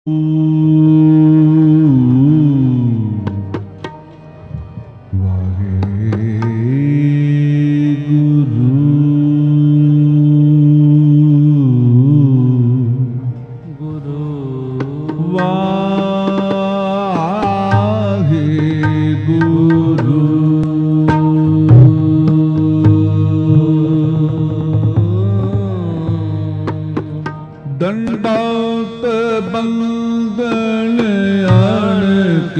दंडौत बंदन अणक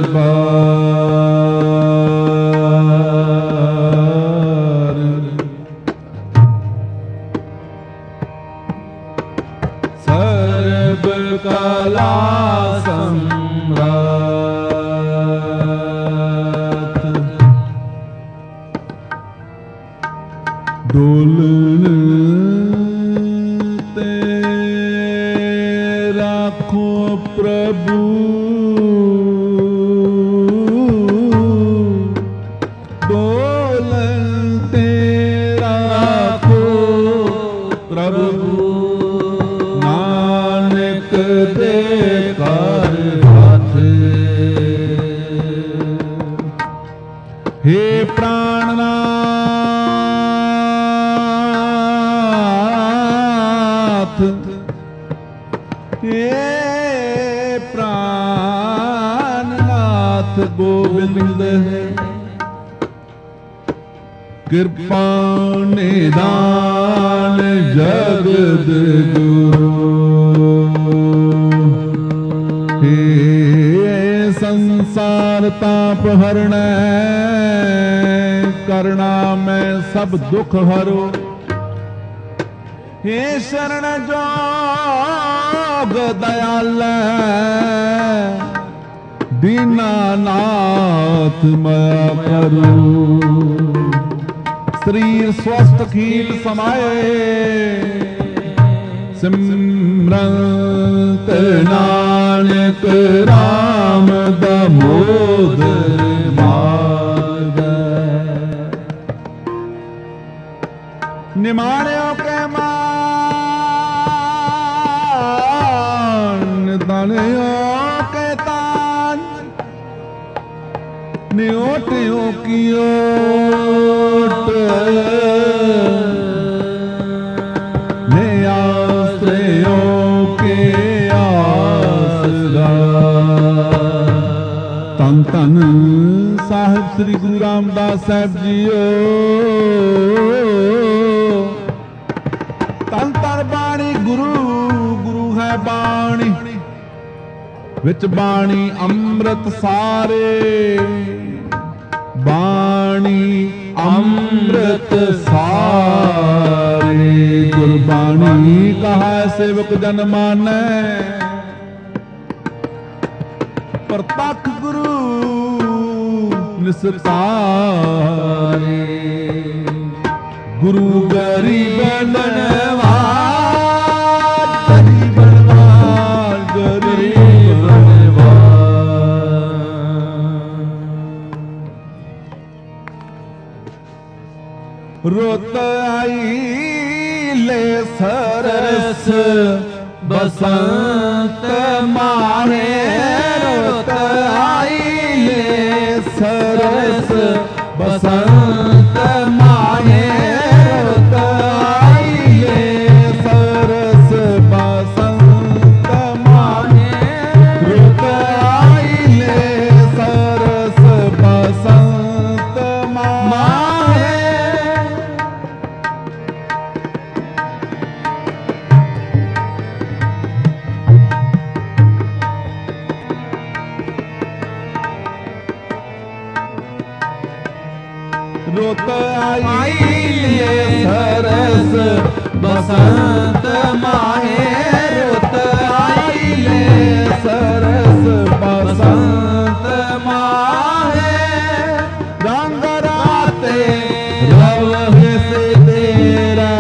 बार, सर्व कला सम्राट, डोलन प्रभु डोलन तेरा को प्रभु, नानक दे कर हाथ। हे प्राणनाथ, हे प्राणनाथ गोविंद है, कृपा निदान जगद गुरु। हे संसार ताप हरण, करुणा में सब दुख हरो। हे शरण जोग दयाल, दीनानाथ मैं करूं। शरीर स्वस्थ खील समाये, सिमरंत नानक राम दामोदर मार्ग। निमाणियों के मान, दानियों के तान, न्योटियों की ओट, ने आश्रयों के आसगार। तन तन साहिब श्री गुरु रामदास साहब जीओ, तन तन बाणी गुरु, गुरु है बाणी, विच बाणी अमृत सारे, बाणी अमृत सारे। गुरबाणी कहा सेवक जन मानै, प्रतख गुरु निस्तारे। गुरु गरीब बनवार, गरीब बनवार, गरीब बनवार। रोत आई ले सरस बसंत माहे, रोत आई ले सरस बसंत माहे, रोत आई ले सरस बसंत माहे, रोत आई ले सरस बसंत माहे। रोत आई ले सरस बसंत माहे, रोत आई ले सरस बसंत माहे। रंग राते रव से तेरा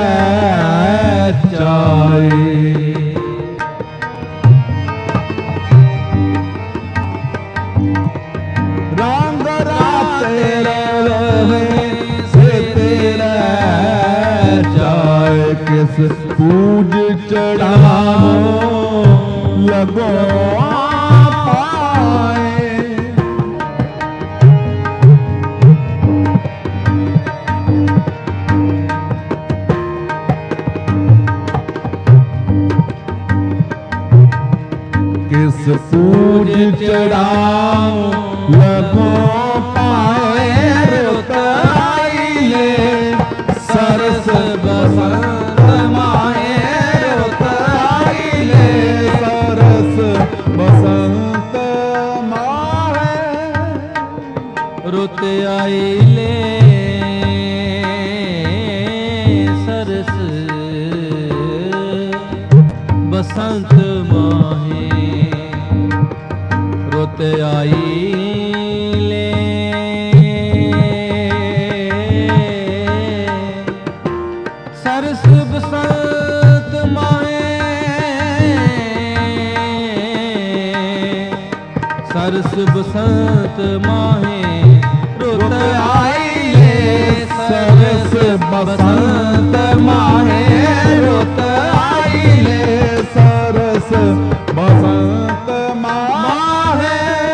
चाहे, रंग राते किस पूज चढ़ाओ लगो पाए। किस पूज चढ़ाओ लगो पाए। रुत आइले सरस बसंत माहे। रुत आइले सरस बसंत माहे। रुत आइले सरस बसंत माहे। रुत आइले सरस बसंत माहे। सरस बसंत माहे। रुत आइले सरस बसंत माहे। रुत आइले सरस बसंत माहे।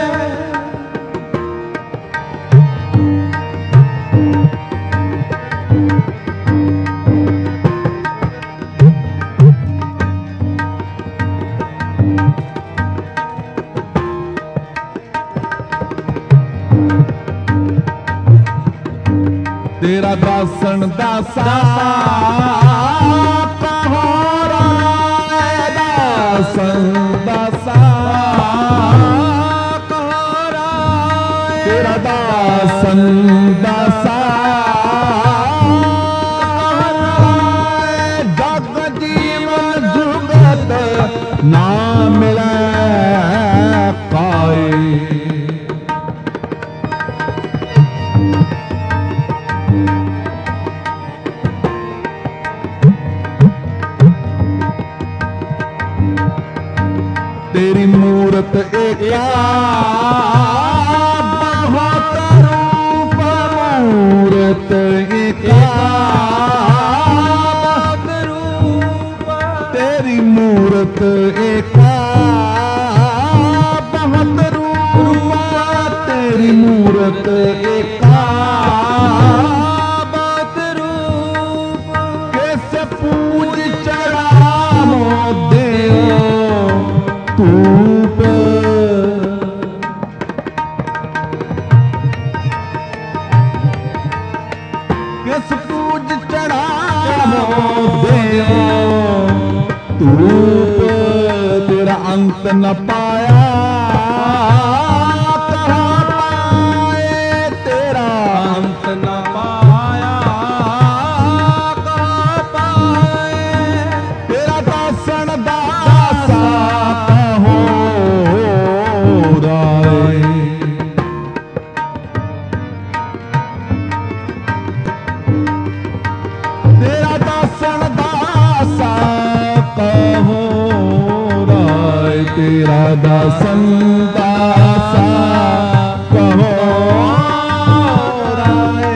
तेरा दासन दासा कहोरा। दासन दासा कहोरा। तेरा दासन दासा जग जीवन जुगत ना मिले पाए। तेरी मूरत एका बहुत रूप। मूरत एका बहुत रूप। तेरी मूरत एका बहुत रूप। तेरी मूरत एका बहुत रूप। कैसे पूज चढ़ाओ देओ धूप। किस पूज चढ़ाओ देओ धूप। तेरा अंत न पाया कहाँ पाए। तेरा अंत न पाया कहाँ पाए। तेरा दासन दासा कहो राय। तेरा दासन दासा कहो राय। तेरा दासन दासा कहो राय।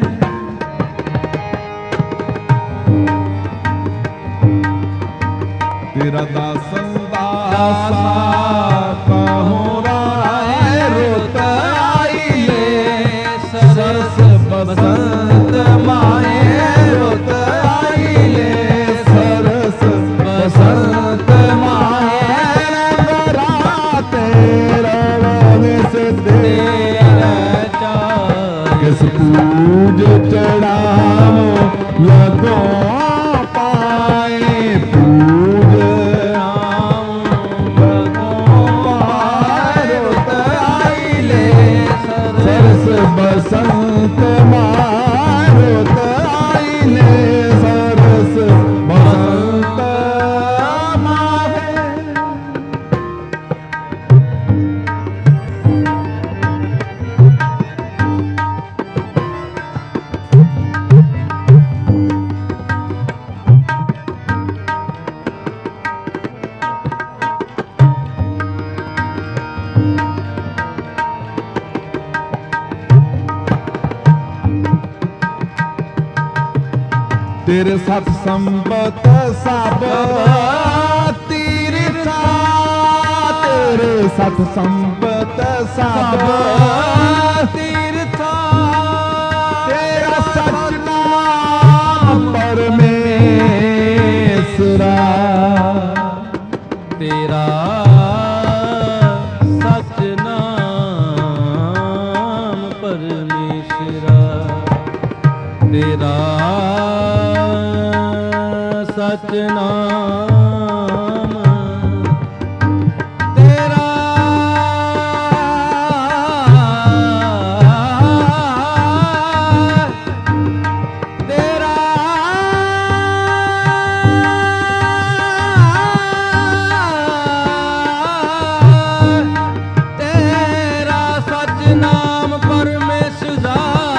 तेरा दासन दासा कहो राय। रुत आइले सरस बसंत माहे। रुत आइले सरस बसंत माहे। राते रंग से तेरा किस पूज चढ़ाओ लगो पाए। पूज सरस बसंत मारुत आइले। सरस बसंत माहे। तेरे साथ संबत सब तीर ਸਤ ਸੰਬਤ ਸਭ ਤੀਰਥਾ ਤੇਰਾ ਸਚ ਨਾਮ ਪਰਮੇਸ਼ਰਾ ਤੇਰਾ ਸਚ ਨਾਮ ਪਰਮੇਸ਼ਰਾ ਤੇਰਾ ਸਚ ਨਾਮ ਤੇਰਾ ਤੇਰਾ ਤੇਰਾ ਸਚ ਨਾਮ ਪਰਮੇਸ਼ਰਾ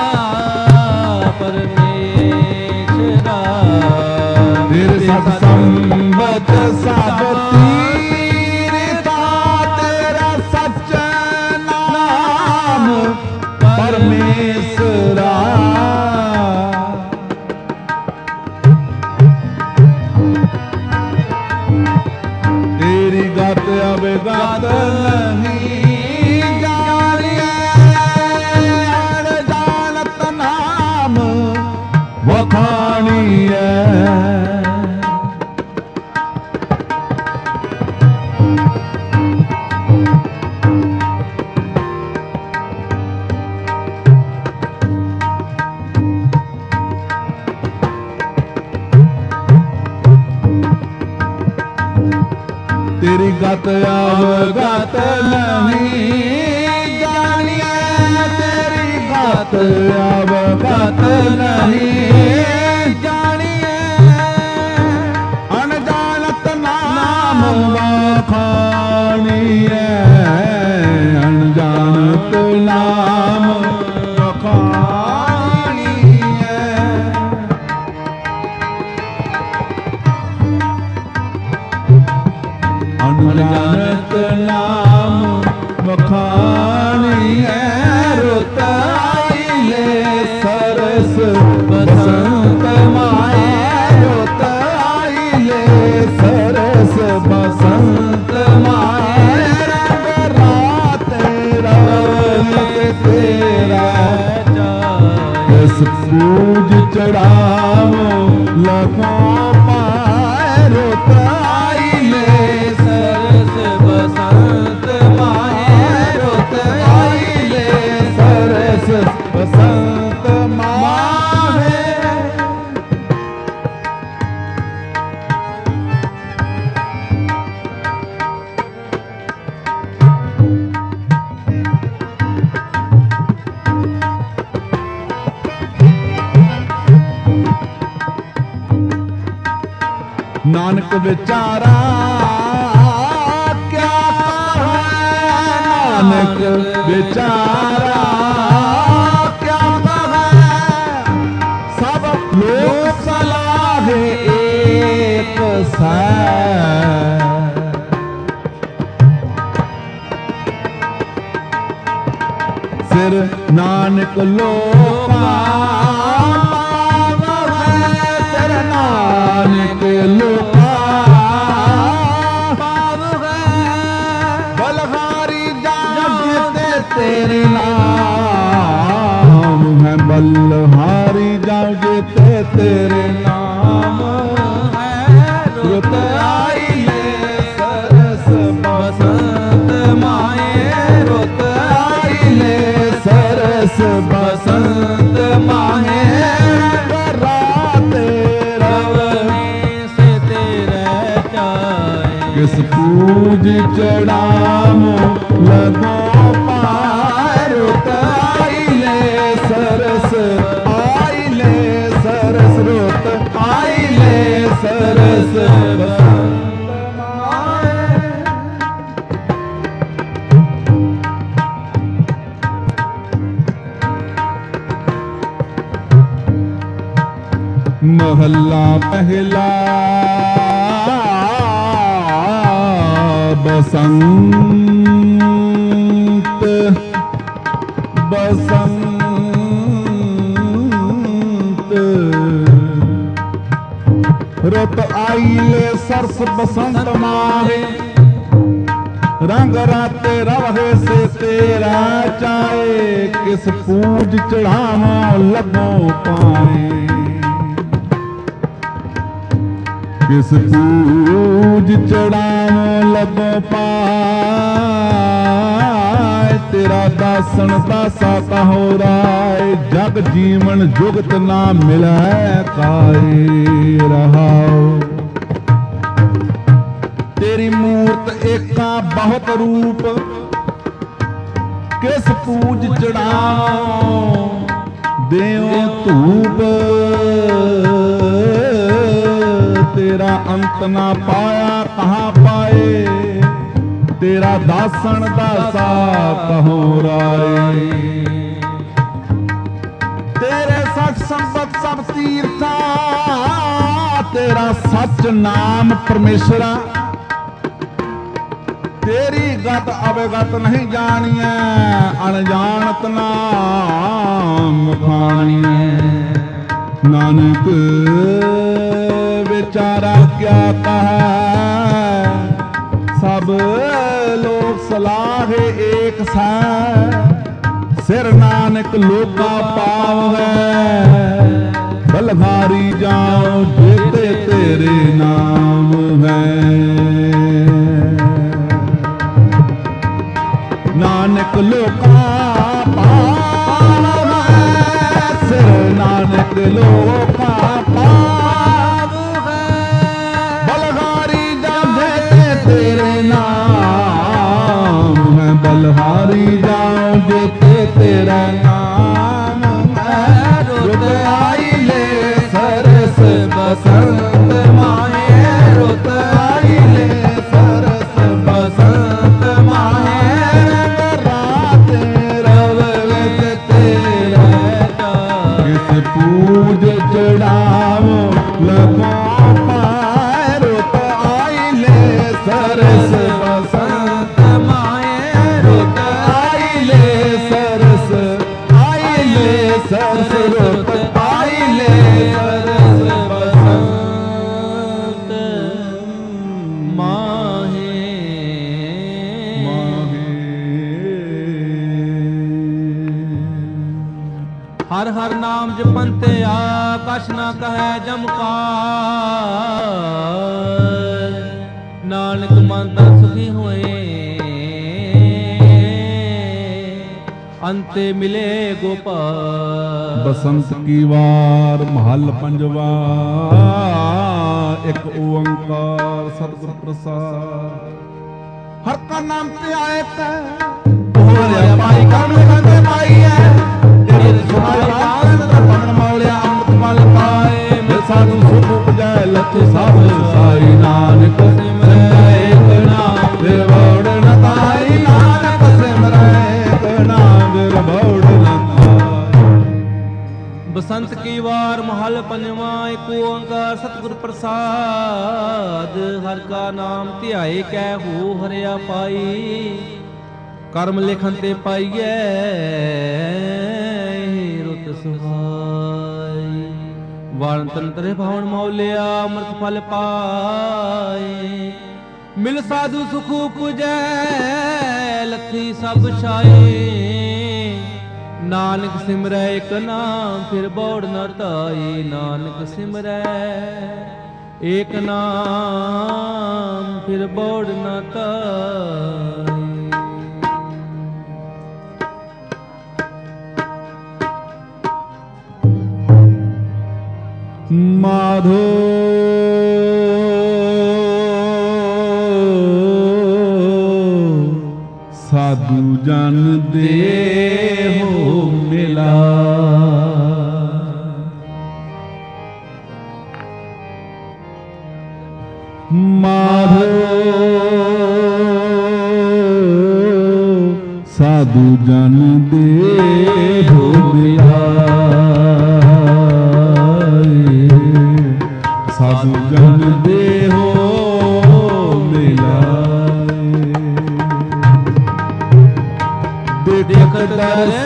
ਪਰਮੇਸ਼ਰਾ ਤੇਰੇ ਸਤ ਸੰਬਤ ਸਭ ਤੀਰਥਾ ਤੇਰਾ ਸਚ ਨਾਮ ਪਰਮੇਸ਼ਰਾ ਤੇਰੀ ਗਤ ਅਵਗਤ ਨਹੀਂ ਜਾਣਿਆ ਜਾਣਤ ਨਾਮ ਵਖਾਣੀਐ ਤੇਰੀ ਗਤ ਅਵਗਤ ਨਹੀਂ ਜਾਣਿਆ ਤੇਰੀ ਗਤ ਅਵਗਤ ਨਹੀਂ ਜਾਣੀਏ ਅਣਜਾਣਤ ਨਾਮ ਵਖਾਣੀਐ ਅਣਜਾਣਤ ਨਾਮ ਵਖਾਣੀਐ ਅਣਜਾਣਤ ਨਾਮ ਵਖਾਣੀਐ ਰੁਤ ਆਈਲੇ ਸਰਸ ਬਸੰਤ ਮਾਏ ਰੁਤ ਆਈਲੇ ਸਰਸ ਬਸੰਤ ਮਾਏ ਰੰਗ ਰਾਤ ਰੰਗ ਤੇਰਾ ਇਸ ਪੂਜ ਚੜਾਵੋ ਲਖੋ ਪਾਏ ਰੁਤ ਆਈਲੇ ਸਰਸ ਬਸੰਤ ਮਾਏ ਰੁਤ ਆਈਲੇ ਸਰਸ ਬਸੰਤ ਮਾਹੇ ਨਾਨਕ ਵਿਚਾਰਾ ਕਿਆ ਕਹੈ ਨਾਨਕ ਵਿਚਾਰਾ ਕਿਆ ਕਹੈ ਸਭ ਲੋਕ ਸਲਾਹੇ ਏਕ ਸੈ ਸਿਰ ਨਾਨਕ ਲੋਕਾ ਸਿਰ ਨਾਨਕ ਲੋਕਾ ਬਲਹਾਰੀ ਜਗ ਤੇ ਤੇਰੇ ਨਾਮ ਹੈ ਬਲਹਾਰੀ ਜਗ ਤੇ ਤੇਰੇ ਨਾਮ ਹੈ ਰੁਤ ਆਈਲੇ ਸਰਸ ਬਸੰਤ ਮਾਏ ਰੁਤ ਆਈਲੇ ਸਰਸ ਬਸੰਤ ਮਾਏ ਰਾਤ ਰਵਨੀ ਸੇ ਤੇਰੇ ਚਾਏ ਕਿਸ ਪੂਜ ਚੜਾਵੋ ਲਗੋ ਪਾਏ ਰੁਤ ਆਈਲੇ ਸਰਸ ਆਈਲੇ ਸਰਸ ਰੁਤ ਆਈਲੇ ਸਰਸ ਬਸੰਤ ਮਾਏ महला पहला बसंत बसंत रुत आईले सरस बसंत माहे रंग राते रहे से तेरा चाहे, किस पूज चढ़ावो लगो पाए, किस पूज चढ़ावो लगो पाए, तेरा दासन दासा कहो राय, जग जीवन जुगत ना मिलै काए रहाओ। तेरी मूर्त एका बहुत रूप, किस पूज चढ़ाओ देओ धूप, तेरा अंत ना पाया कहाँ पाए, तेरा दासन दासा कहो राय। तेरे सच संपत सब तीर्था, तेरा सच नाम परमेश्वरा, तेरी गत अवगत नहीं जानिए, अनजानत नाम खानिए। नानक बेचारा क्या कहा, सब लोग सलाह एक सा, सिर नानक लोका पावे, बलहारी जाओ जेते तेरे नाम है। नानक लोका पावे, सिर नानक लोका पावे, बलहारी जाओ तेरे नाम है, बलहारी जाओ जेते तेरा नाम है। रुत आई ले सरस बसंत माए, रुत आई ले सरस बसंत माए, पूज चढ़ावो लगो पाए, रुत आई ले सरस बसंत माए, रुत आई ले सरस, आई ले सरस, रुत आई ले सरस बसंत माहे। हर हर नाम जपंते आकाश ना कहे जमकार, नानक मनता सुखी होए, अंते मिले गोपाल। बसंत की वार महल पंजवा, एक ओंकार सतगुर प्रसाद। हर का नाम ते आए पाई कर में पाई है, साधु सुख उपजाए लख सब साई, नानक सिमरै एक नाम बिरबौड़ न ताई, नानक सिमरै एक नाम बिरबौड़ न ताई। बसंत की वार महल पंजवा, एक ओंकार सतगुर प्रसाद। हर का नाम ध्याए कै हो हरिया पाई, कर्म लिखन ते पाइए रुत सुहाई। वाण तंत्र भावन मौलिया अमृत फल पाए, मिल साधु सुख पुजै लखी सब छाए। नानक सिमरै एक नाम फिर बौड़ न ताई, नानक सिमरै एक नाम फिर बौड़ न ताई। माधो साधु जन देहो मिला, माधो साधु जन देहो मिला, साधु जन देहो मिलाए। देख दर्श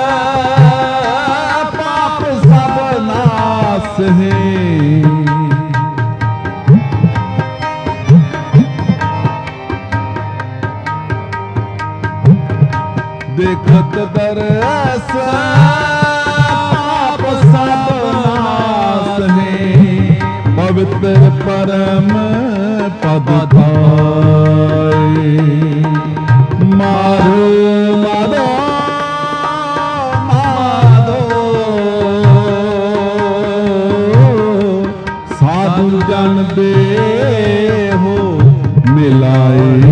पाप सब नाश है, देखत दरस पाप सब नासने पवित्र परम पद पाए मारो मारो माधो साधु जन दे हो मिलाए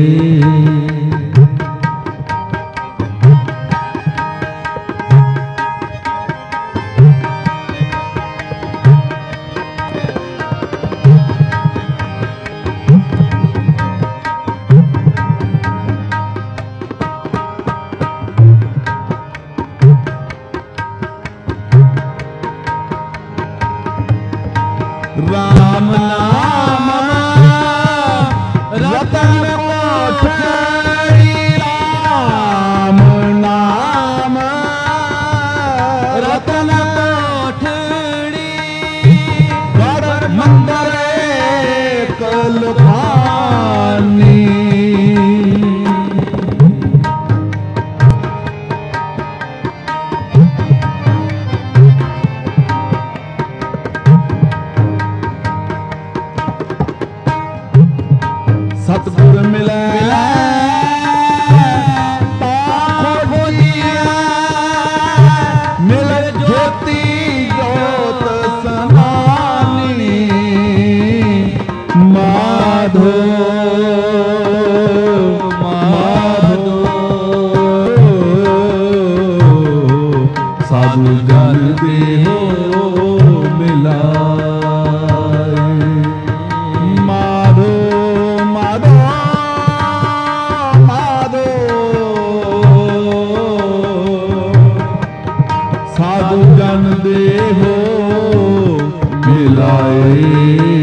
राम नाम रतन कोठरी राम नाम रतन कोठरी कर मंदिर कलखानी सतगुर मिले मिल ज्योति ज्योत समानी माधो माधो साधु जन देहो मिला साधु जन देहो मिलाए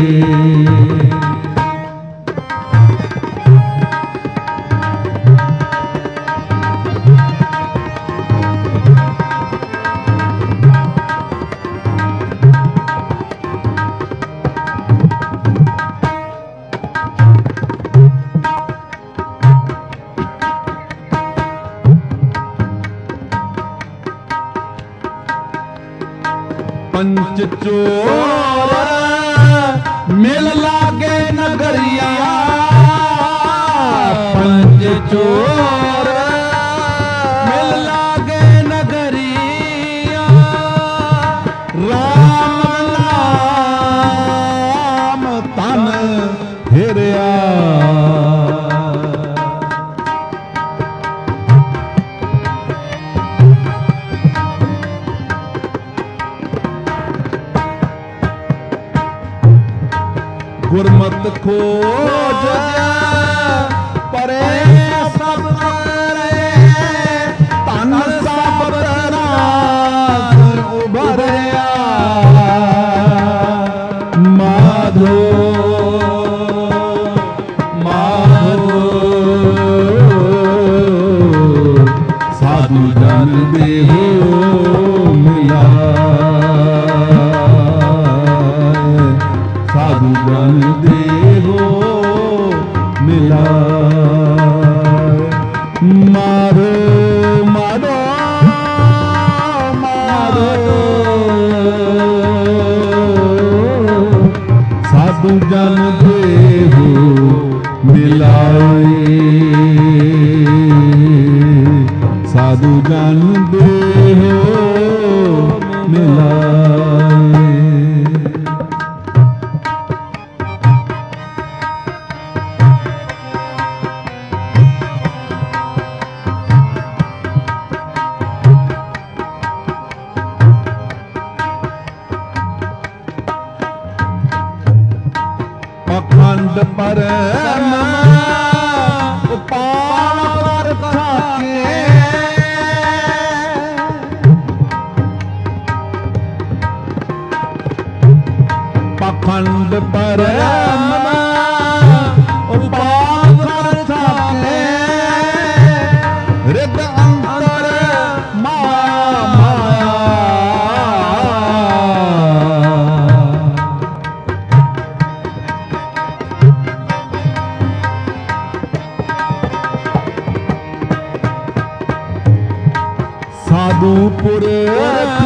पंच चोर मिल लागे नगरिया पंच चोर मिल लागे नगरिया राम नाम तन हिरिया गुरमत खोज परे सब परे तन सब तरास उभरया माधो माधो साधु जन देहो मिला साधु जन देहो मिला मारो मारो मारो साधु जन देहो मिलाए साधु जन देहो मिलाए अखंड परम उपावर खाके पखंड परम उपावर खाके हृद अंतर माया ਸਾਧੂ ਪੁਰਖ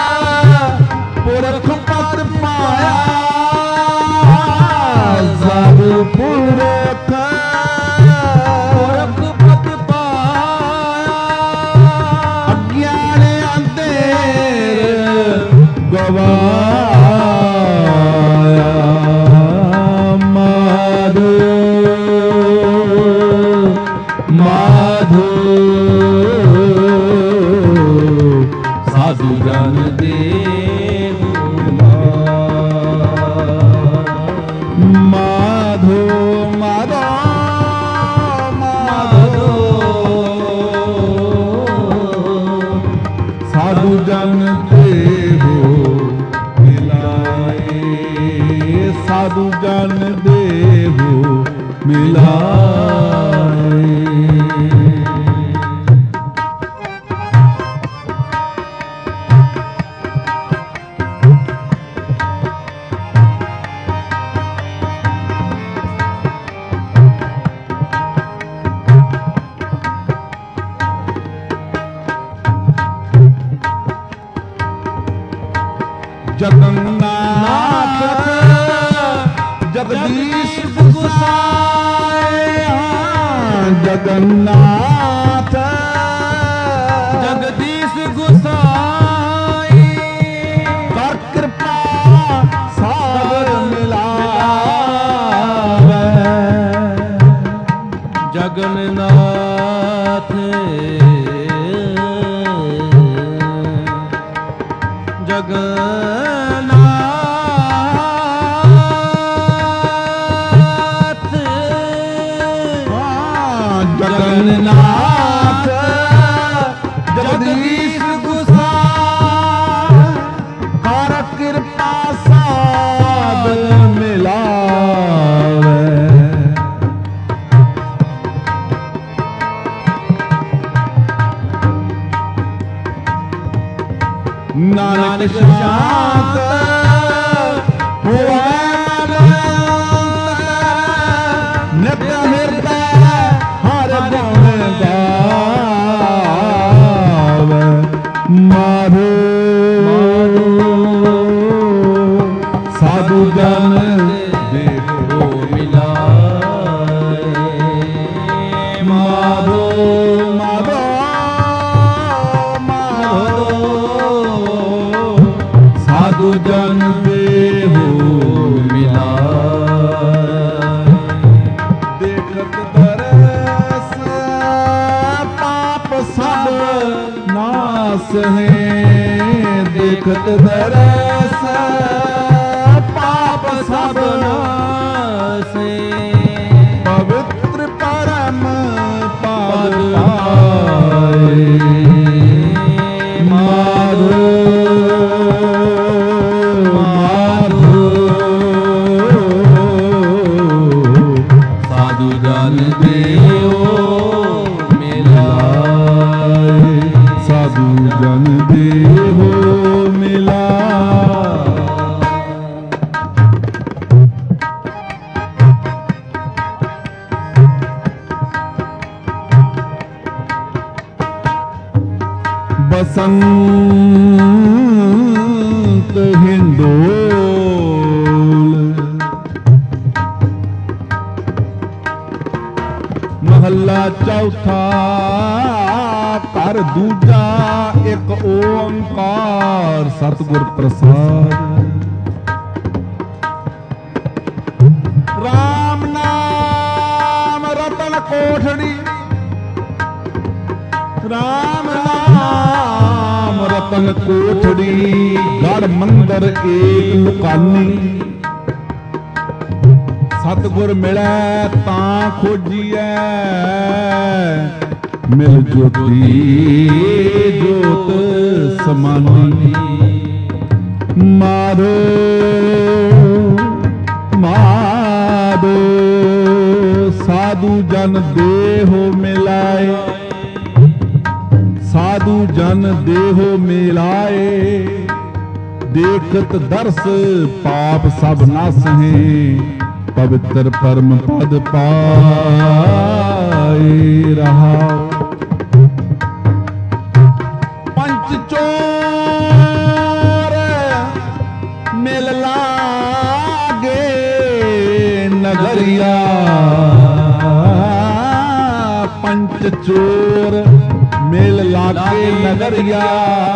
ਪੁਰਖ ਪਤ ਪਾਇਆ ਸਾਧੂ ਪੁਰਖ ਪੁਰਖ ਪਤ ਪਾਇਆ ਅਗਿਆਨ ਅੰਧੇਰ ਗਵਾਇਆ ਮਾਧੋ ਮਾਧੋ ਸਾਧੂ ਜਨ ਮਾਧੋ ਮਾਧੋ ਮਾਧੋ ਸਾਧੂ ਜਨ ਦੇਹੋ ਮਿਲਾਏ ਸਾਧੂ ਜਨ ਦੇਹੋ ਮਿਲਾਏ जगन्नाथ जगदीश गुसाए जगन्नाथ जगदीश गुसाई कर कृपा सागर मिलावे जगन्नाथ जगन्नाथ जगदीश गुसाए कर कृपा सागर मिलावे नानक शांत होवे नित हृदय हर गुण गावे माधो साधु जन देहो मिलाए माधो माधो माधो साधु जन देहो मिलाए देखत दरस पाप सब नास है देखत दरस पाप सब नास पवित्र परम पाद पाए माधो माधो साधु जन देहो मिलाए साधु जन देहो मिलाए बसंत हिंडोल महला चौथा कर दूजा एक ओंकार सतगुर प्रसाद राम नाम रतन कोठड़ी राम नाम रतन कोठड़ी गढ़ मंदिर एक लुकानी सतगुर मिलै तां खोजिए मिल ज्योति जोत समानी मारो मारो साधु जन देहो मिलाए साधु जन देहो मिलाए देखत दर्श पाप सब नास हैं पवित्र परम पद पाए रहा पंच नगरिया पंच चोर मेल लागे नगरिया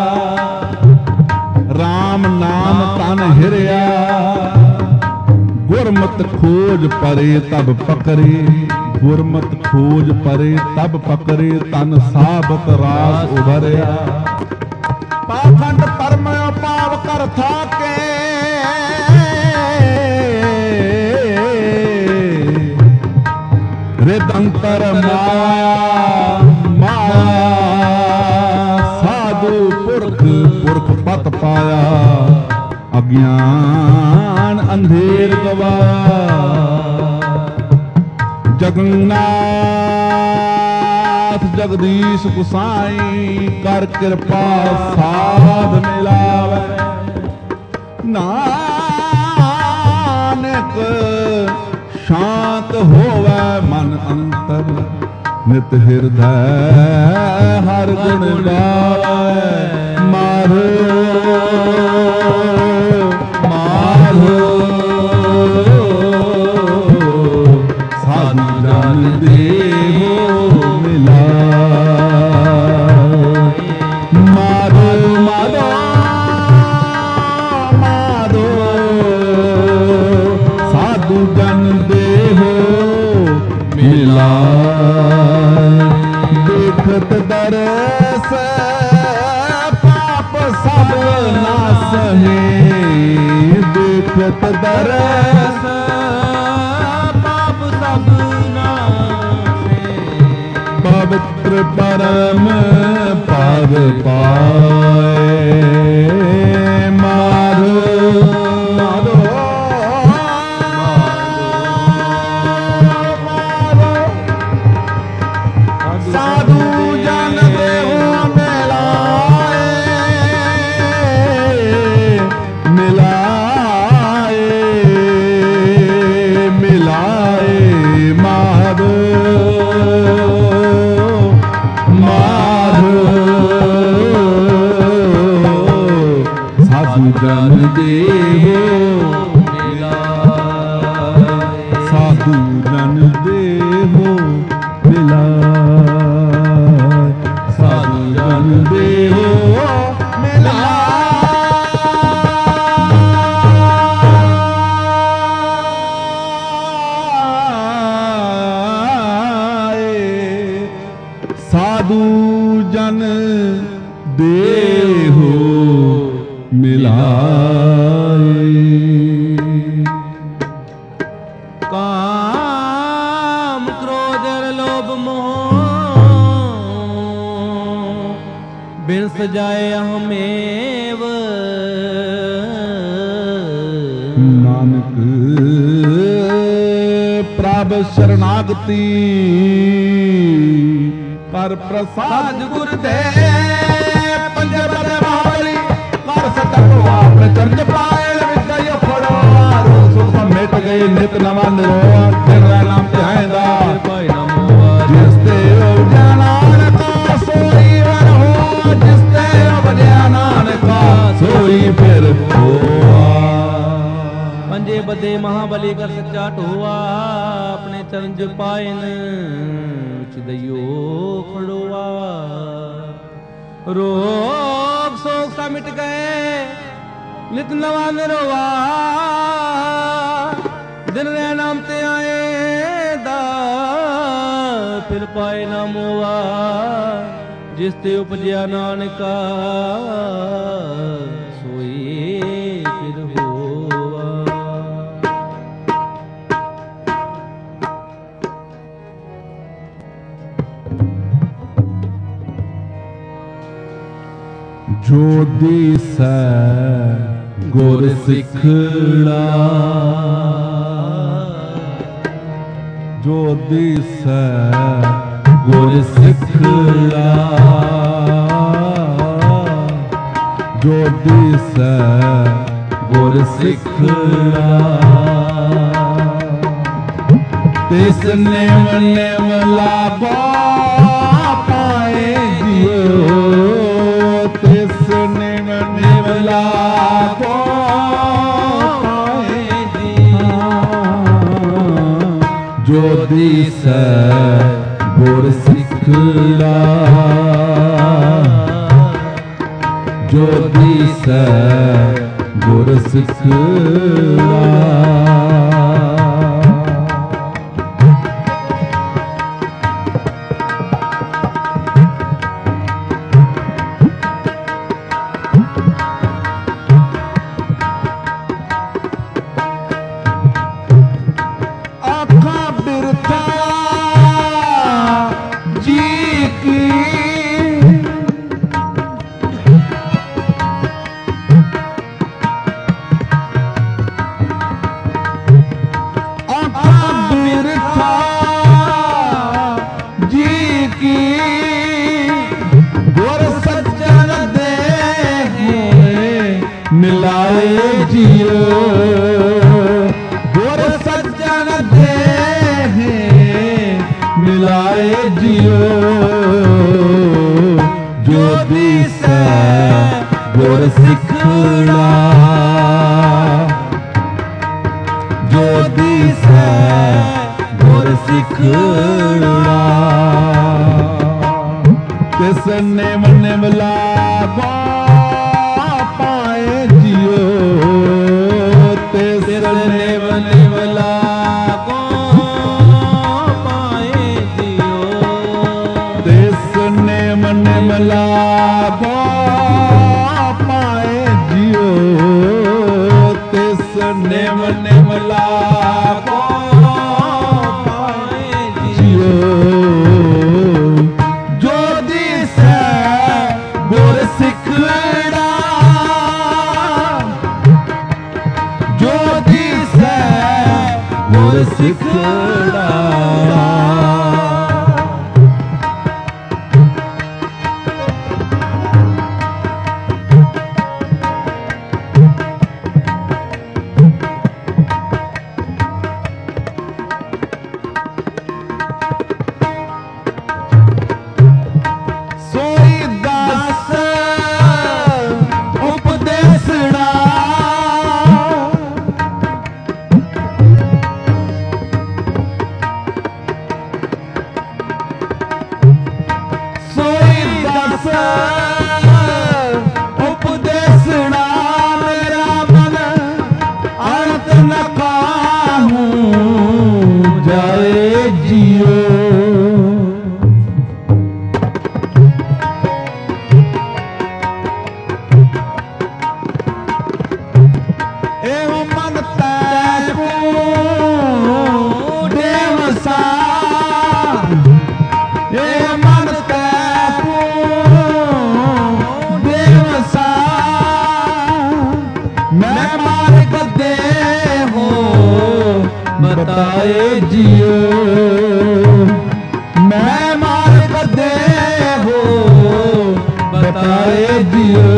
राम नाम तन हिरिया गुरमत खोज परे तब पकरे गुरमत खोज परे तब पकरे तन साबत रास उभरिया पाखंड परम पाव कर थाके हृदंतर माया माया साधु पुरख पुरख पत पाया अज्ञान अंधेर गवाया जगन्नाथ जगदीश गुसाई कर कृपा साध मिलावे नानक शांत होवे मन अंतर नित हृदय हर गुण गावे मारो मारो साधु जन देहो मिला मारो मारो मारो साधु जन देहो मिला देखत दरस पाप सब नासहे देखत दरस पाप सब नासहे पवित्र परम पद पाए मारो मारो साधु जन देहो मिलाए मिलाए माधो माधो साधु जन देहो साधु जन देहो मिलाए साधु जन देहो साधु जन देहो मिलाए काम क्रोध लोभ मोह बिन सजाए अहमेव नानक प्रभ शरणागति कर प्रसाद गुरुदेव पंजर बावली कर सकतो आपने चरण पायल विद्या फड़ो सुख मिट गई नित नवा निरोआ तेरा नाम ध्यानदा जिस ते ज्ञान का सोई वर हो जिस ते ज्ञान का सोई फिर होआ पंजे बदे महाबली कर सच्चा ढोआ अपने चरण ज पायन चिदयो खड़ोआ रोग शोक सा मिट गए नित नवा निरोआ दिन रे नाम ते आए दा फिर पाए ना मोआ जिस ते उपजया नानका सोई फिर होआ जो दिसै गुर सिखड़ा जो दिसै गुर सिखड़ा जो दिसै गुर सिखड़ा तिस नेम नेम लाभो पाए जियो तिस नेम नेम लाभो पाए जियो ਜੋ ਦੀਸੈ ਗੁਰ ਸਿੱਖੜਾ, ਜੋ ਦੀਸੈ ਗੁਰ ਸਿੱਖੜਾ। ਮਿਲਾਏ ਜੀਓ ਗੁਰ ਸੱਜਣ ਦੇਹ ਮਿਲਾਏ ਜੀਓ, ਜੋ ਦੀਸੈ ਗੁਰ ਸਿੱਖੜਾ, ਜੋ ਦੀਸੈ ਗੁਰ ਸਿੱਖੜਾ। ਤਿਸ ਨੇ ਮਨ ਮਿਲਾਵਾ ਪਾਏ ਜੀਓ, ਤਿਸ ਨੇ ਮਨ ਮਿਲਾਵਾ ਪਾਏ ਜੀਓ, ਤਿਸ ਨੇ ਮਨ ਮਿਲਾਵਾ ਪਾਏ ਜੀਓ, ਤਿਸ ਨੇ ਮਨ ਮਿਲਾਵਾ ਪਾਏ ਜੀਓ, ਜੋ ਦੀਸੈ ਗੁਰ ਸਿੱਖੜਾ, ਜੋ ਦੀਸੈ ਗੁਰ ਸਿੱਖੜਾ। ਉਪਦੇਸਣਾ ਮੇਰਾ ਮਨ ਅਰਥ ਨ ਕਾਹੂੰ ਜਾਏ ਜੀਓ, ਇਹੋ ਮਨ ਤੈ ਕੋ ਦੇਵਸਾ, ਇਹ ਮਨ ਤੈ ਕੋ ਦੇਵਸਾ, ਮੈਂ ਮਾਰਗ ਦੇਹੋ ਬਤਾਏ ਜੀਓ, ਮੈਂ ਮਾਰਗ ਦੇਹੋ ਬਤਾਏ ਜੀਓ,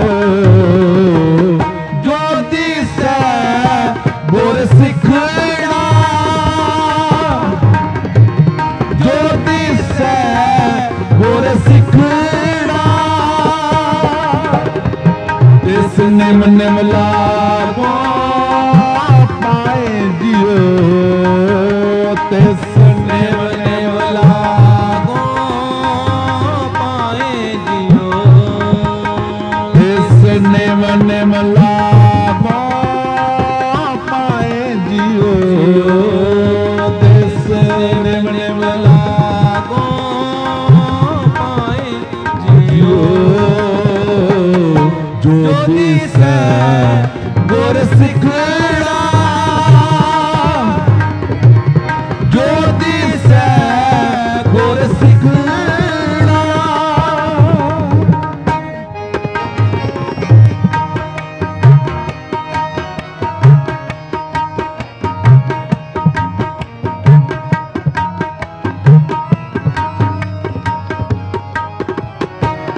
ਜੋ ਦੀਸੈ ਗੁਰ ਸਿੱਖੜਾ, ਜੋ ਦੀਸੈ ਗੁਰ ਸਿੱਖੜਾ। ਤਿਸ ਨੇ ਮਨ ਮਿਲਾਵਾ ਪਾਏ ਜੀਓ, ਤਿਸ ਨੇ ਮਨ ਮਿਲਾਵਾ ਪਾਏ ਜੀਓ, ਤਿਸ ਨੇ ਮਨ ਮਿਲਾਵਾ ਪਾਏ ਜੀਓ, ਤਿਸ ਨੇ ਮਨ ਮਿਲਾਵਾ ਪਾਏ ਜੀਓ, ਜੋ ਦੀਸੈ ਗੁਰ ਸਿੱਖੜਾ, ਜੋ ਦੀਸੈ ਗੁਰ ਸਿੱਖੜਾ।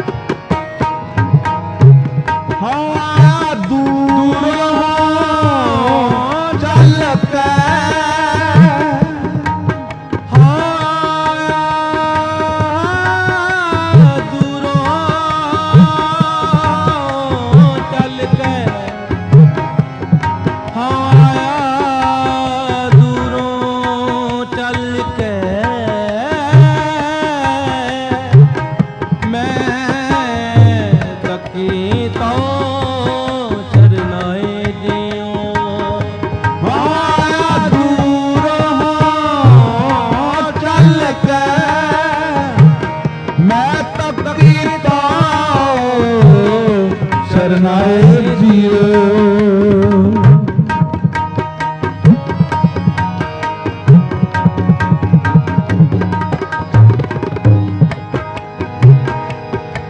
ਹਾਂ ਦੂਰ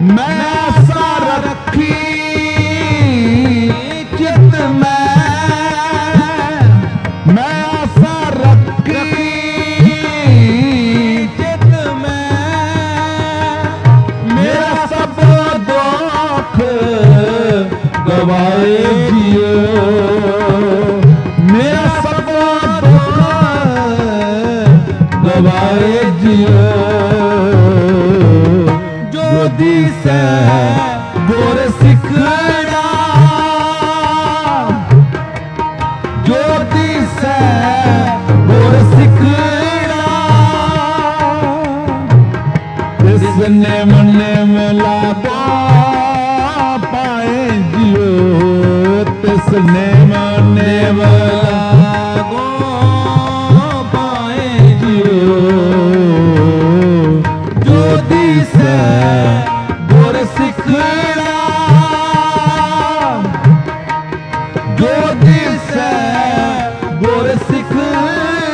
मैं आशा रखी चित में, मैं आशा रखी चित में, मेरा सब दुख गवाए जियो, मेरा सब दुख गवाए जियो। जो दिसे गुर सिखड़ा, जो दिसे गुर सिखड़ा, तिसने मने मिला पाए जियो, तिसने मने मिला पाए जियो। जो दिसे गुर सिखड़ा, जो दिसे गुर सिखड़ा।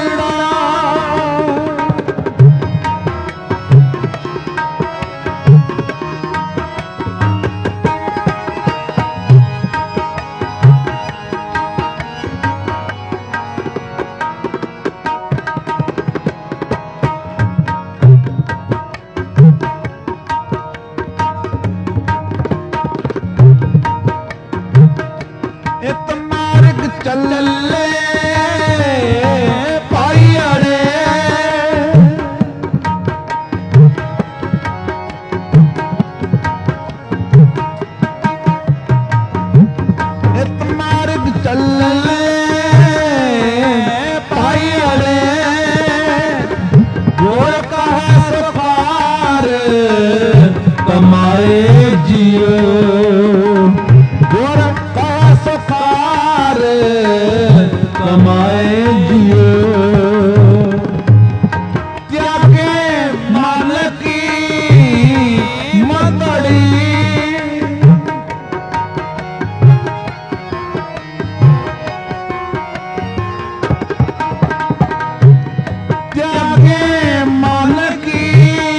इत मार्ग चले पाईड़े, इत मार्ग चले पाईड़े, गुर कहे सुखार कमाए जियो, गुर कहे सुखार कमाए जियो। त्यागे मन की मतड़ी, त्यागे मन की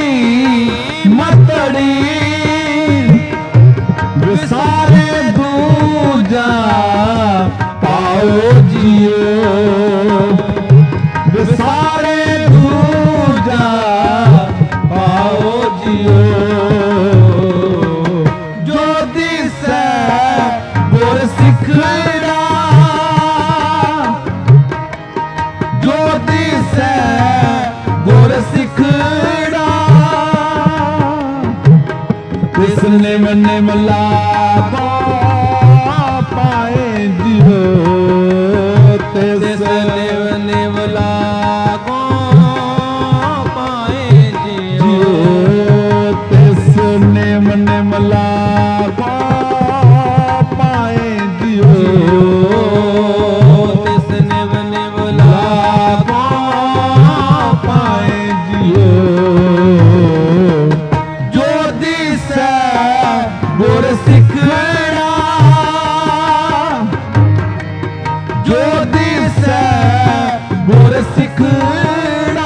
मतड़ी, विसारे दूजा पाओ जियो, विसारे दूजा पाओ जियो। जो दिसे गुर सिखड़ा, जो दिसे गुर सिखड़ा, तिसने मने मिला पाए जियो, तिसने मने मिला पाए जियो, तिसने मने मिला पाए जियो, तिसने मने मिला पाए जियो। जो दिसे गुर सिखड़ा, जो दिसे गुर सिखड़ा।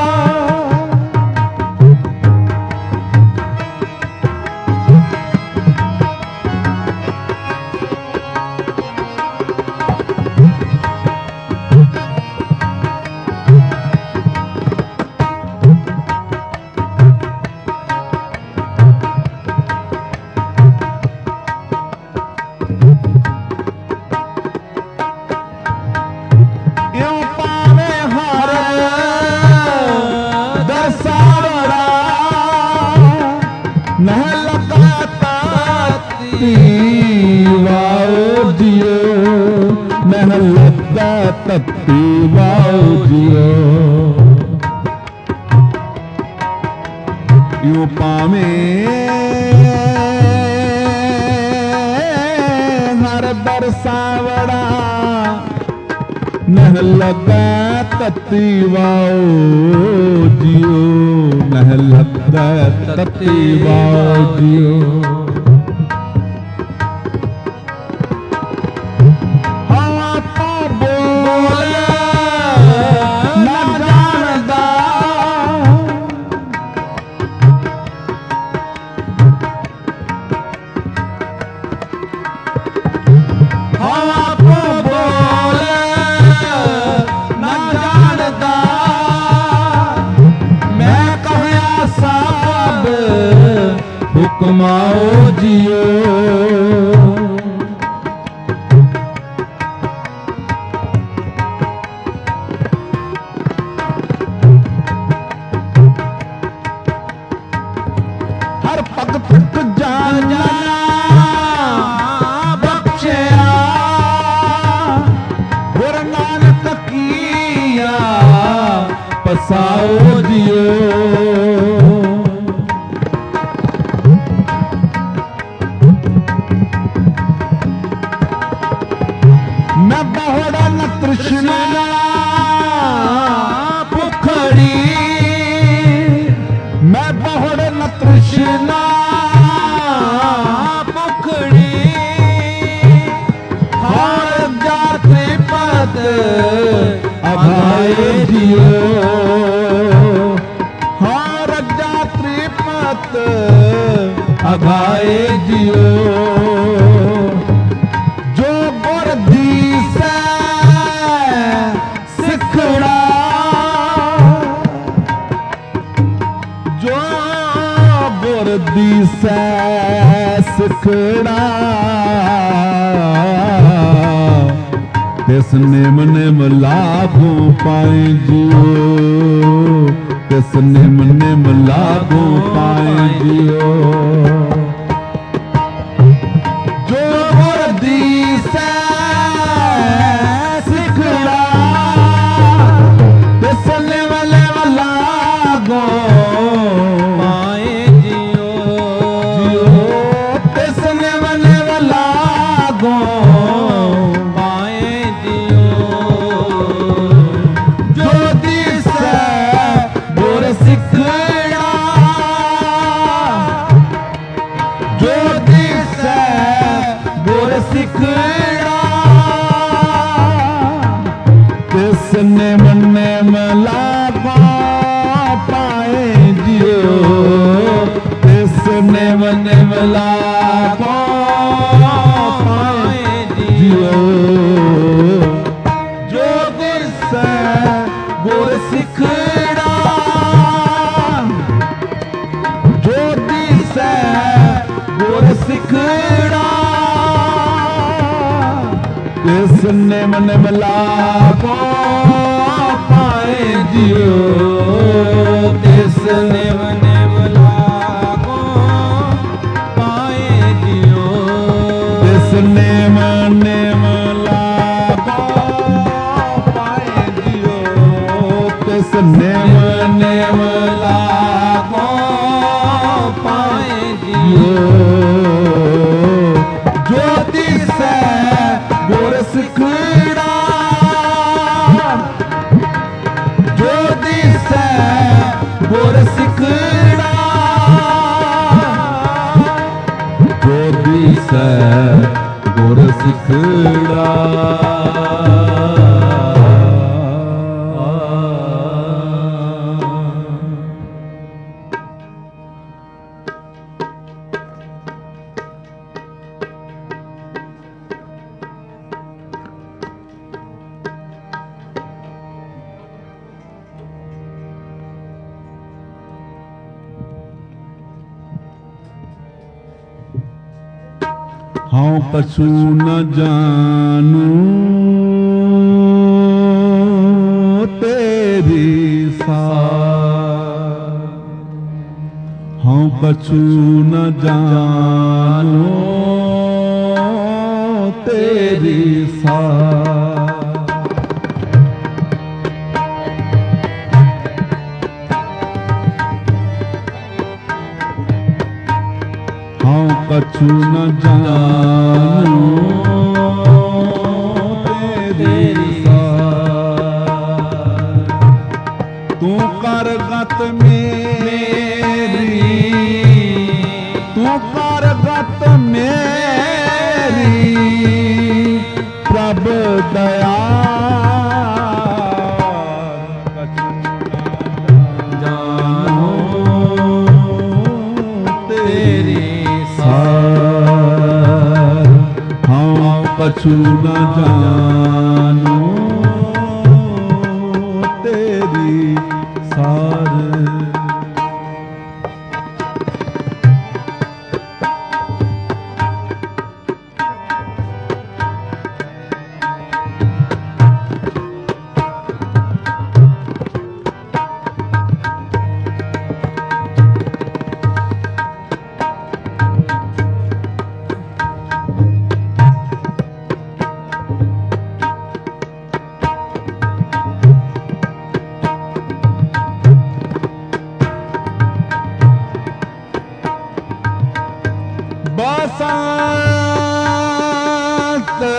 यूं पावे हर दसावड़ा, नह लगाता वाओ जियो, नह लगाता वाओ जियो। यूं पावे हर बरसावड़ा, नह लगा तती वाओ जियो, नह लगा तती वाओ जियो। हवा तो बोले न जानदा, हुक्माओ जियो। हर पग पिट जाना बख्शिया गुरु नानक किया पसाओ जियो। मैं बहुड़ा न तृष्णा भुखड़ी, मैं बहुड़ न तृष्णा भुखड़ी, हर जाति पद अभाए जियो। हर जाति पद अभाए जियो। दिसै सिखड़ा तिस निम निम लाभों पाए जियो। तिस निम निम लाभों पाए जियो। जो गुर दिसै सिखड़ा तिस निम निम लाभों निम निम लाभों पाए जियो। तिस निम निम लाभों पाए जियो। जो दिसै गुर सिखड़ा, जो दिसै गुर सिखड़ा तिस निम निम लाभों पाए जियो। तिस निम निम लाभों पाए जियो। तिस निम निम लाभों पाए जियो। तिस निम निम लाभों पाए जियो। जो दिसै गुर सिखड़ा, जो दिसै गुर सिखड़ा, जो दिसै गुर सिखड़ा। हाँ पशु न जानू तेरी सार। हाँ पशु न जानू तेरी सार। हाँ कछु न जानू तेरी सार। तू कर गत मेरी, तू कर गत मेरी प्रभ दया। कछु न जानू तेरी सार। बसंत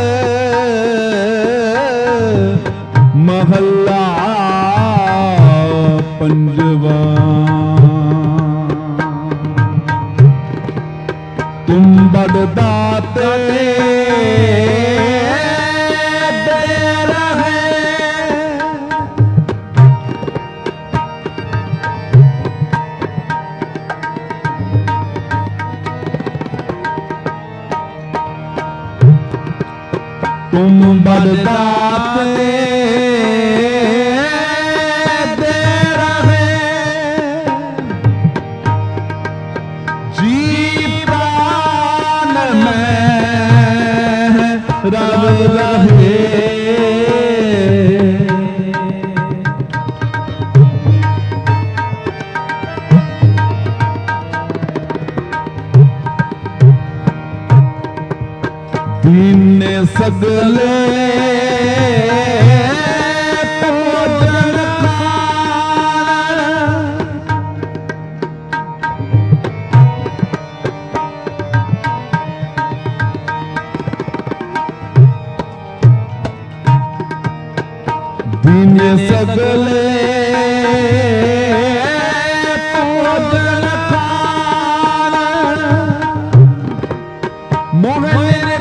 महला पंजवा तुम बड़ दाते दे रहे तुम बड़ दाते दे रहे जी प्राण में रव रहे दीन सगले भोजन दीन सगले भोजन मोहन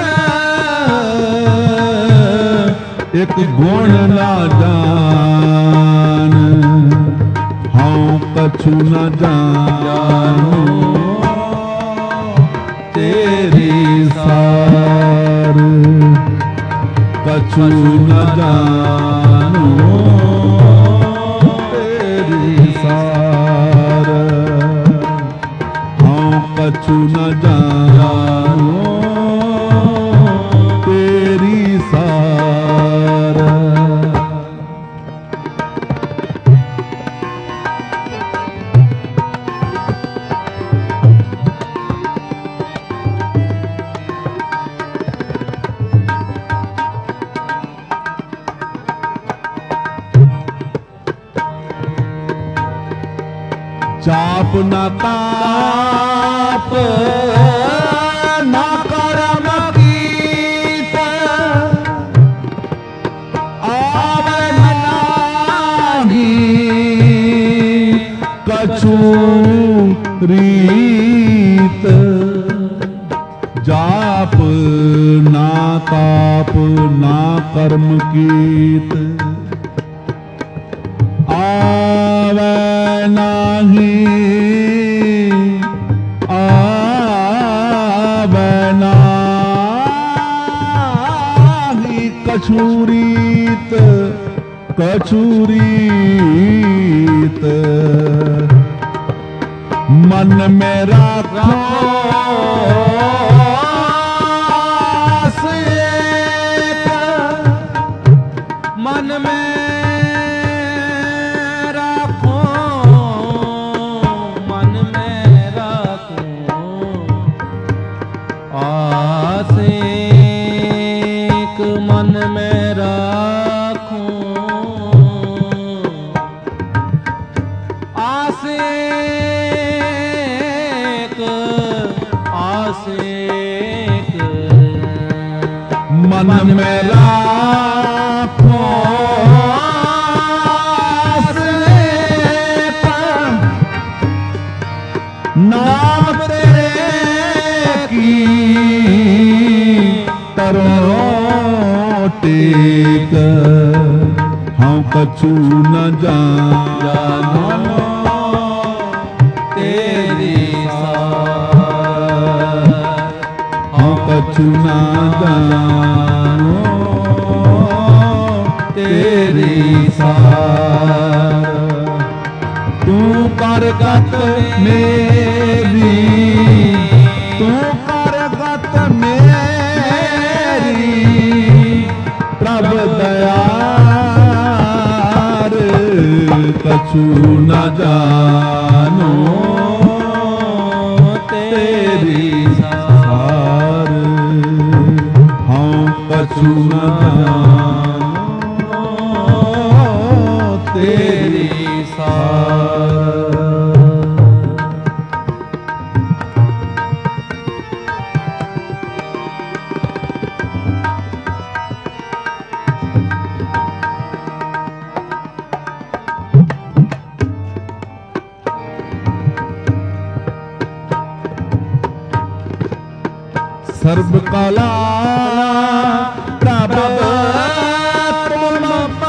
एक गुण ना जान हाँ कछु न जानो तेरी सार कछु न जानो तेरी सार हाँ कछु न जानो तेरी सार चाप न ताप न कर्म कीत आवे नाही कछु रीत जाप ना ताप ना कर्म कीत आवे नाही आवे नाही कछूरीत कछूरीत मन में राखो मन में मन में राखूं आसेक आसेक मन में राखूं आसेक नाम तेरे की तरो टेक हम कछु न जानो तेरी सार हम कछु न जानो तेरी सार तू करगत मेरी तू करगत मेरी प्रभ दयार कछु न जानो तेरी सार हाँ कछु न जानो तेरी सार ਸਰਬ ਕਲਾ ਪ੍ਰਭ ਤੁਮ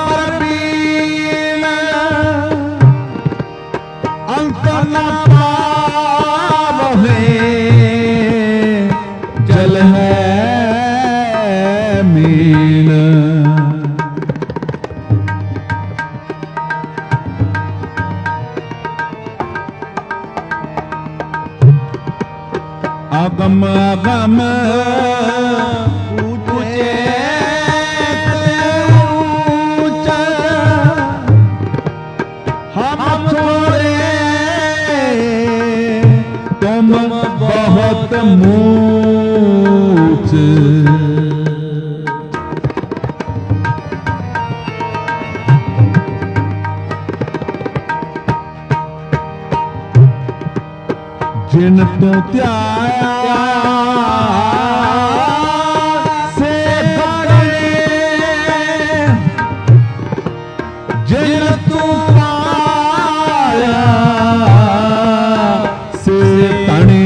ਪਰਬੀਨ ਅੰਤ ਨ ਪਾਵਹਿ ਜਲ ਹੈ ਮੀਨ। ਅਗਮ ਅਗਮ ਊਚੇ ਊਚਾ ਹਮ ਛੋੜੇ ਤੁਮ ਬਹੁਤ ਮੂਚ। ਜਿਨ ਤੂੰ ਧਿਆਇਆ ਸੇ ਬੜੇ, ਜਿਨ ਤੂੰ ਪਾਇਆ ਸੇ ਤਣੇ।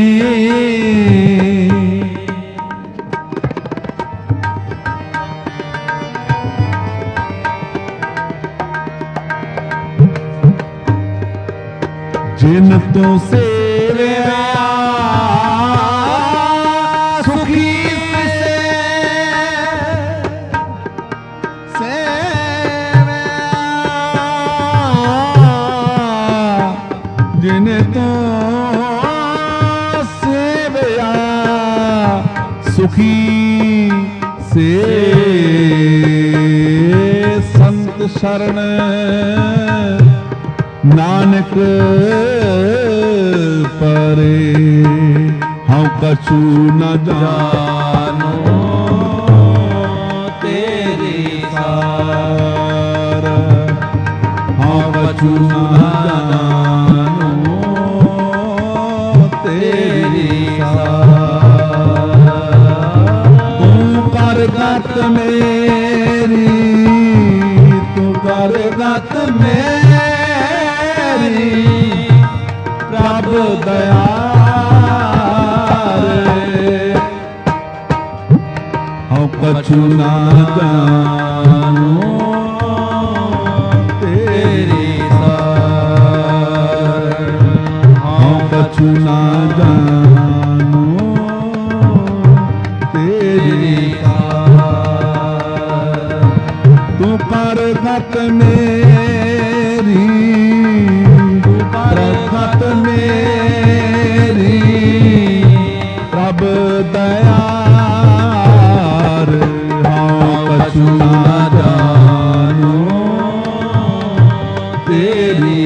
ਜਿਨ ਤੂੰ ਸੇਵਿਆ ਸੁਖੀ ਜਿਨ ਤੂੰ ਸੇਵਿਆ ਸੁਖੀ ਸੇ ਸੰਤ ਸ਼ਰਨ ਨਾਨਕ ਪਰੇ ਹਉ ਕਛੂ ਨ ਜਾਨੋ ਤੇਰੀ ਸਾਰ। ਹਉ ਕਛੂ ਨ ਜਾਨੋ ਤੇਰੀ ਸਾਰ। ਤੂੰ ਕਰ ਗਤ ਮੇਰੀ, ਤੂੰ ਕਰ ਗਤ ਮੇਰੀ ਪ੍ਰਭ ਦਇਆਰੇ। ਹਉ ਕਛੂ ਨ ਜਾਨੋ ਤੇਰੀ ਸਾਰ। ਹਉ ਕਛੂ ਨ ਜਾਨੋ ਤੇਰੀ ਸਾਰ। ਤੂੰ ਕਰ ਗਤ ਮੇਰੀ, ਪ੍ਰਗਟ ਮੇਰੀ ਪ੍ਰਭ ਦਇਆਰ। ਹਉ ਕਛੂ ਨ ਜਾਨੋ ਤੇਰੀ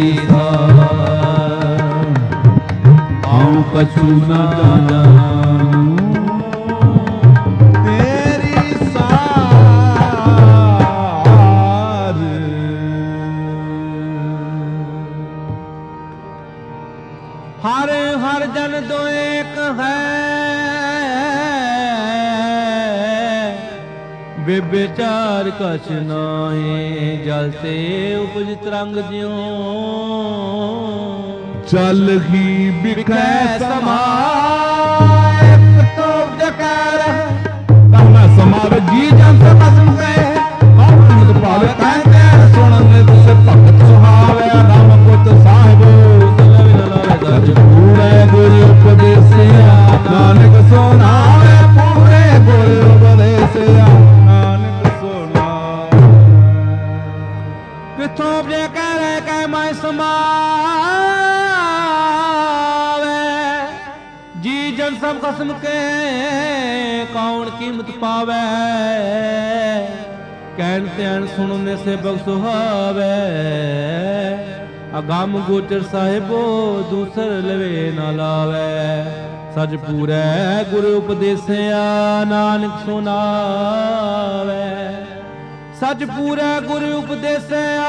ਸਾਰ। ਹਉ ਕਛੂ ਨ ਜਾਨੋ ਤੇਰੀ ਸਾਰ। ਹਰ ਹਰ ਜਨ ਦੋ ਏਕ ਹੈ, ਵਿਚਾਰ ਕਛ ਨਾਹੀ। ਜਲ ਤੇ ਉਪਜ ਤਰੰਗ ਜਿਉ, ਚਲ ਹੀ ਬਿਖੈ ਸਮਾਏ। ਤੋ ਜਕਾਰ ਕਮ ਸਮਾਵੇ ਜੀ ਜਨ ਸੇ ਬਸਮ ਗਏ। ਆਨੰਦ ਪਾਵੇ ਕਹਿੰਦੇ ਸੁਣਨ ਤਿਸ ਭਗਤ ਸੁਹਾਵੇ। ਨਾਮ ਪੁੱਤ ਸਾਹਿਬੋ ਸਚ ਪੂਰੇ ਗੁਰ ਉਪਦੇਸਿਆ। ਨਾਨਕ ਸੁਣਾਵੇ ਪੂਰੇ ਗੁਰ ਉਪਦੇਸਿਆ। ਨਾਨਕ ਸੁਣਾਵੇ ਕਿਥੋਂ ਜੇ ਕਹਿ ਕਹਿ ਮੈਂ ਸਮਾਵੇ। ਜੀ ਜਨ ਸਭ ਖਸਮ ਕੇ ਕੌਣ ਕੀਮਤ ਪਾਵੇ। ਕਹਿਣ ਧਿਆਨ ਸੁਣਨੇ ਸੇ ਬਗ ਸੁਹਾਵੇ। ਅਗੰਮ ਗੋਚਰ ਸਾਹਿਬੋ ਦੂਸਰ ਲਵੇ ਨਾ ਲਾਵੇ। ਸਚ ਪੂਰੇ ਗੁਰ ਉਪਦੇਸਿਆ। ਨਾਨਕ ਸੁਨਾਵੇ। ਸਚ ਪੂਰੇ ਗੁਰ ਉਪਦੇਸਿਆ।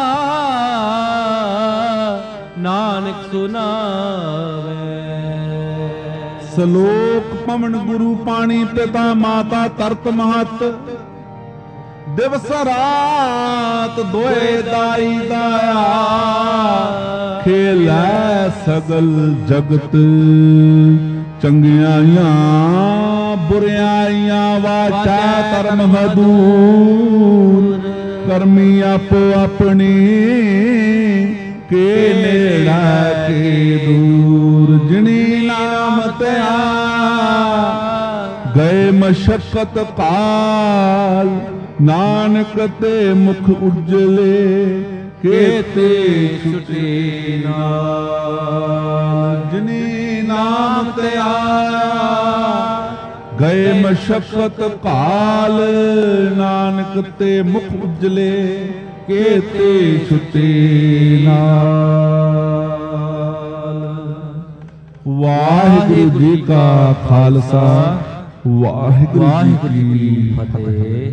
ਨਾਨਕ ਸੁਨਾਵੇ। ਸਲੋਕ ਪਵਨ ਗੁਰੂ ਪਾਣੀ ਪਿਤਾ ਮਾਤਾ ਤਰਤ ਮਹਤ। ਦਿਵਸ ਰਾਤ ਦੋਏ ਦਾਈ ਦਾਇਆ। ਖੇਲੈ ਸਗਲ ਜਗਤ ਚੰਗਿਆਈਆਂ ਬੁਰਿਆਈਆਂ ਵਾਚਾ ਕਰਮ ਹਦੂਰ ਕਰਮੀ ਆਪੋ ਆਪਣੀ ਕੇ ਨੇੜਾ ਕੇ ਦੂਰ ਜਿਨੀ ਨਾਮ ਧਿਆ ਗਏ ਮਸ਼ਕਤ ਕਾਲ ਨਾਨਕ ਤੇ ਮੁਖ ਉਜਲੇ ਕੇਤੇ ਛੁਟੇ ਨਾਲ ਜਿਨੀ ਨਾਮ ਧਿਆ ਗਏ ਮਸ਼ਕਤ ਕਾਲ ਨਾਨਕ ਤੇ ਮੁਖ ਉਜਲੇ ਕੇਤੇ ਛੁਟੇ ਨਾਲ। ਵਾਹਿਗੁਰੂ ਜੀ ਕਾ ਖਾਲਸਾ ਵਾਹਿਗੁਰੂ ਜੀ ਕੀ ਫਤਿਹ।